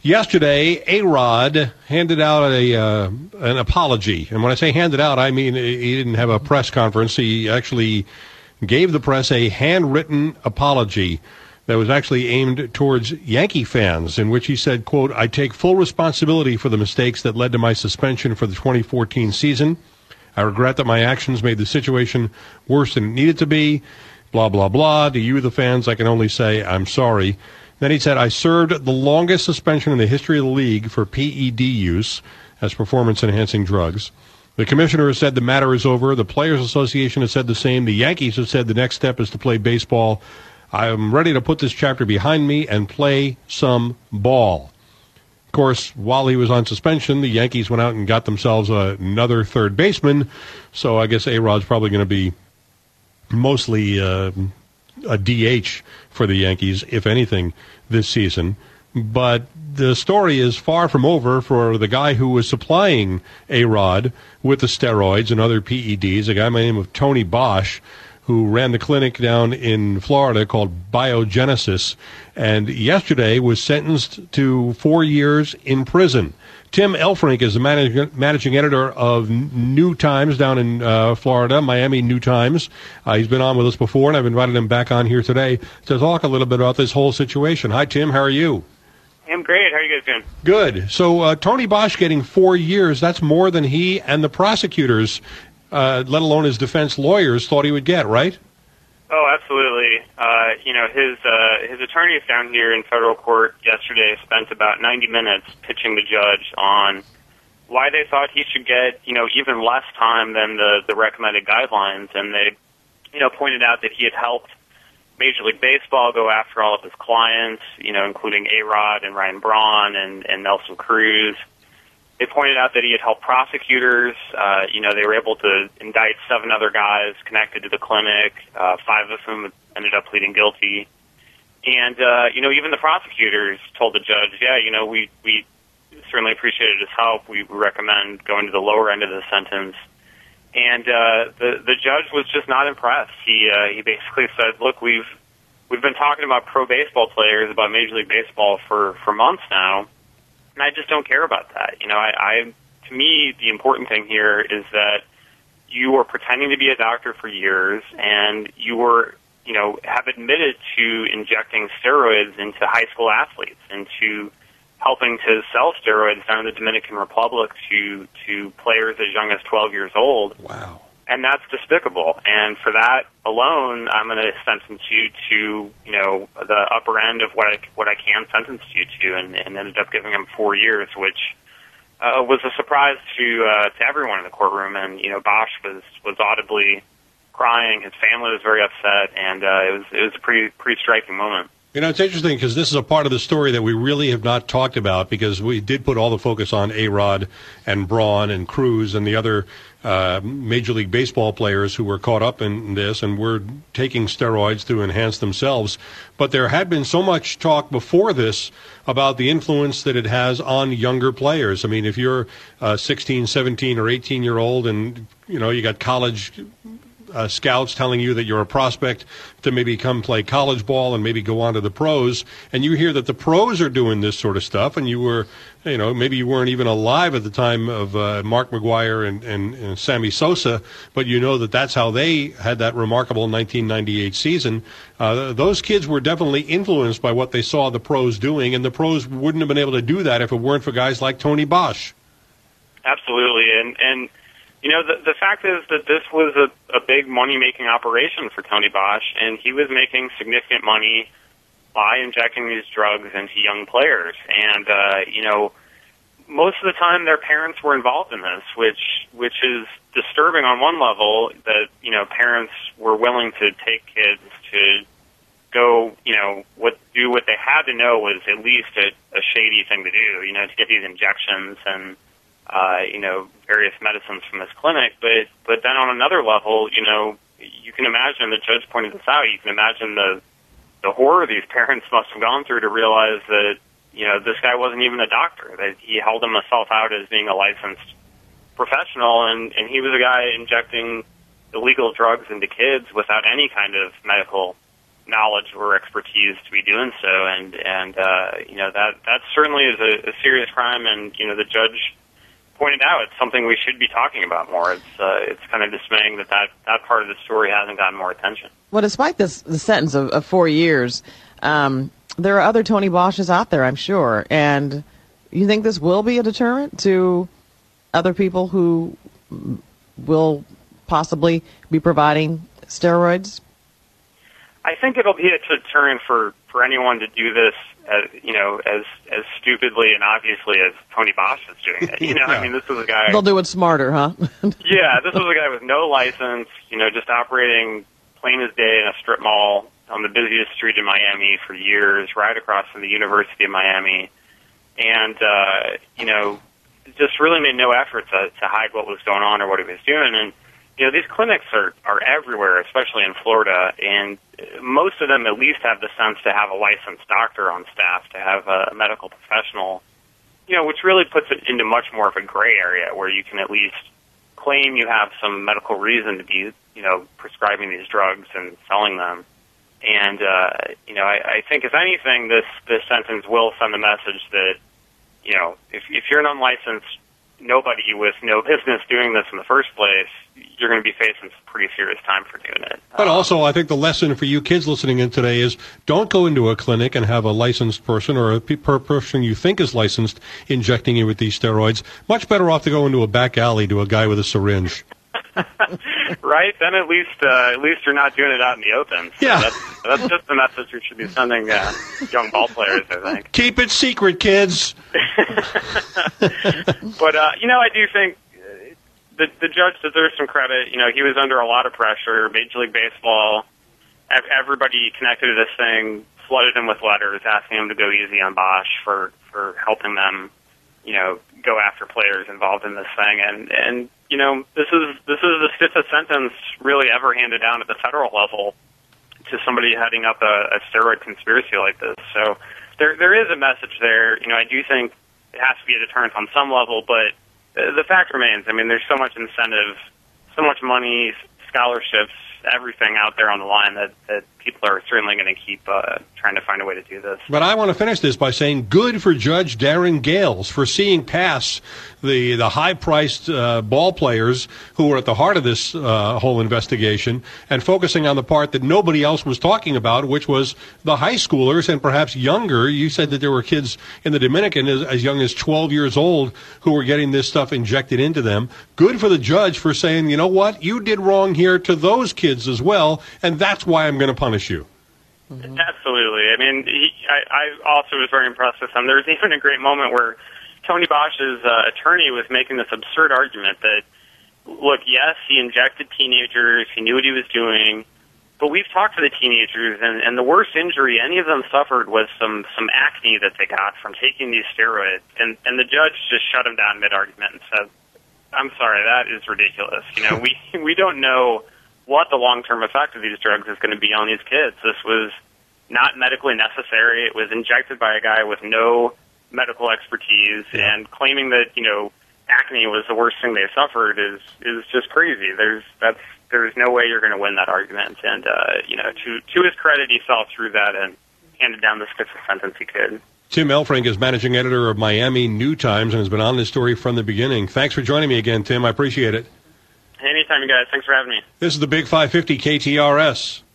Yesterday, A-Rod handed out an apology. And when I say handed out, I mean he didn't have a press conference. He actually gave the press a handwritten apology that was actually aimed towards Yankee fans, in which he said, quote, "I take full responsibility for the mistakes that led to my suspension for the 2014 season. I regret that my actions made the situation worse than it needed to be. Blah, blah, blah. To you, the fans, I can only say I'm sorry." Then he said, "I served the longest suspension in the history of the league for PED use as performance-enhancing drugs. The commissioner has said the matter is over. The Players Association has said the same. The Yankees have said the next step is to play baseball. I am ready to put this chapter behind me and play some ball." Of course, while he was on suspension, the Yankees went out and got themselves another third baseman. So I guess A-Rod's probably going to be mostly a DH for the Yankees, if anything, this season. But the story is far from over for the guy who was supplying A-Rod with the steroids and other PEDs, a guy by the name of Tony Bosch, who ran the clinic down in Florida called Biogenesis, and yesterday was sentenced to 4 years in prison. Tim Elfrink is the managing editor of New Times down in Florida, Miami New Times. He's been on with us before, and I've invited him back on here today to talk a little bit about this whole situation. Hi, Tim. How are you? I'm great. How are you guys doing? Good. So Tony Bosch getting 4 years, that's more than he and the prosecutors, let alone his defense lawyers, thought he would get, right? Oh, absolutely. His attorneys down here in federal court yesterday spent about 90 minutes pitching the judge on why they thought he should get, even less time than the recommended guidelines. And they, pointed out that he had helped Major League Baseball go after all of his clients, including A-Rod and Ryan Braun and Nelson Cruz. They pointed out that he had helped prosecutors. They were able to indict 7 other guys connected to the clinic, 5 of whom ended up pleading guilty. And, even the prosecutors told the judge, we certainly appreciated his help. We recommend going to the lower end of the sentence. And the judge was just not impressed. He basically said, "Look, we've been talking about pro baseball players, about Major League Baseball for months now, and I just don't care about that. To me, the important thing here is that you were pretending to be a doctor for years, and you were, have admitted to injecting steroids into high school athletes and to helping to sell steroids down in the Dominican Republic to players as young as 12 years old. Wow. And that's despicable. And for that alone, I'm going to sentence you to, the upper end of what I can sentence you to, and ended up giving him 4 years, which was a surprise to everyone in the courtroom. And, Bosch was audibly crying. His family was very upset, and it was a pretty striking moment. It's interesting because this is a part of the story that we really have not talked about, because we did put all the focus on A-Rod and Braun and Cruz and the other Major League Baseball players who were caught up in this and were taking steroids to enhance themselves. But there had been so much talk before this about the influence that it has on younger players. I mean, if you're 16, 17, or 18-year-old and, you got college scouts telling you that you're a prospect to maybe come play college ball and maybe go on to the pros, and you hear that the pros are doing this sort of stuff, and you were, maybe you weren't even alive at the time of Mark McGwire and Sammy Sosa, but that's how they had that remarkable 1998 season. Those kids were definitely influenced by what they saw the pros doing, and the pros wouldn't have been able to do that if it weren't for guys like Tony Bosch. Absolutely, and the fact is that this was a big money-making operation for Tony Bosch, and he was making significant money by injecting these drugs into young players. And, most of the time their parents were involved in this, which is disturbing on one level, that, parents were willing to take kids to go, do what they had to know was at least a shady thing to do, to get these injections and various medicines from this clinic. But then on another level, you can imagine, the judge pointed this out, you can imagine the horror these parents must have gone through to realize that, this guy wasn't even a doctor, that he held himself out as being a licensed professional, and he was a guy injecting illegal drugs into kids without any kind of medical knowledge or expertise to be doing so, and that certainly is a serious crime, and the judge pointed out it's something we should be talking about more. It's kind of dismaying that part of the story hasn't gotten more attention. Well, despite the sentence of 4 years, there are other Tony Bosches out there, I'm sure, and you think this will be a deterrent to other people who will possibly be providing steroids? I think it'll be a deterrent for anyone to do this, as stupidly and obviously as Tony Bosch is doing it. Yeah. I mean, this is a guy. They'll do it smarter, huh? Yeah, this was a guy with no license, just operating plain as day in a strip mall on the busiest street in Miami for years, right across from the University of Miami, and just really made no effort to hide what was going on or what he was doing. And these clinics are everywhere, especially in Florida, and most of them at least have the sense to have a licensed doctor on staff, to have a medical professional, which really puts it into much more of a gray area where you can at least claim you have some medical reason to be, prescribing these drugs and selling them. And, I think if anything, this sentence will send a message that, if you're an unlicensed nobody with no business doing this in the first place, you're going to be facing some pretty serious time for doing it. But also, I think the lesson for you kids listening in today is don't go into a clinic and have a licensed person or a person you think is licensed injecting you with these steroids. Much better off to go into a back alley to a guy with a syringe. Right? Then at least you're not doing it out in the open. So yeah. That's just the message we should be sending young ball players, I think. Keep it secret, kids. But, I do think the judge deserves some credit. He was under a lot of pressure. Major League Baseball, everybody connected to this thing, flooded him with letters asking him to go easy on Bosch for helping them, go after players involved in this thing. And this is the stiffest sentence really ever handed down at the federal level to somebody heading up a steroid conspiracy like this. So there is a message there. I do think it has to be a deterrent on some level, but the fact remains, there's so much incentive, so much money, scholarships, everything out there on the line that people are certainly going to keep trying to find a way to do this. But I want to finish this by saying good for Judge Darren Gales for seeing past the high-priced ball players who were at the heart of this whole investigation and focusing on the part that nobody else was talking about, which was the high schoolers and perhaps younger. You said that there were kids in the Dominican as young as 12 years old who were getting this stuff injected into them. Good for the judge for saying, you know what, you did wrong here to those kids as well, and that's why I'm going to punish you. Mm-hmm. Absolutely. I also was very impressed with him. There was even a great moment where Tony Bosch's attorney was making this absurd argument that, look, yes, he injected teenagers, he knew what he was doing, but we've talked to the teenagers, and the worst injury any of them suffered was some acne that they got from taking these steroids. And the judge just shut him down mid-argument and said, I'm sorry, that is ridiculous. We don't know what the long-term effect of these drugs is going to be on these kids. This was not medically necessary. It was injected by a guy with no medical expertise, and claiming that, acne was the worst thing they suffered is just crazy. There's no way you're going to win that argument. And, to his credit, he saw through that and handed down the stiffest sentence he could. Tim Elfrink is managing editor of Miami New Times and has been on this story from the beginning. Thanks for joining me again, Tim. I appreciate it. Anytime, you guys. Thanks for having me. This is the Big 550 KTRS.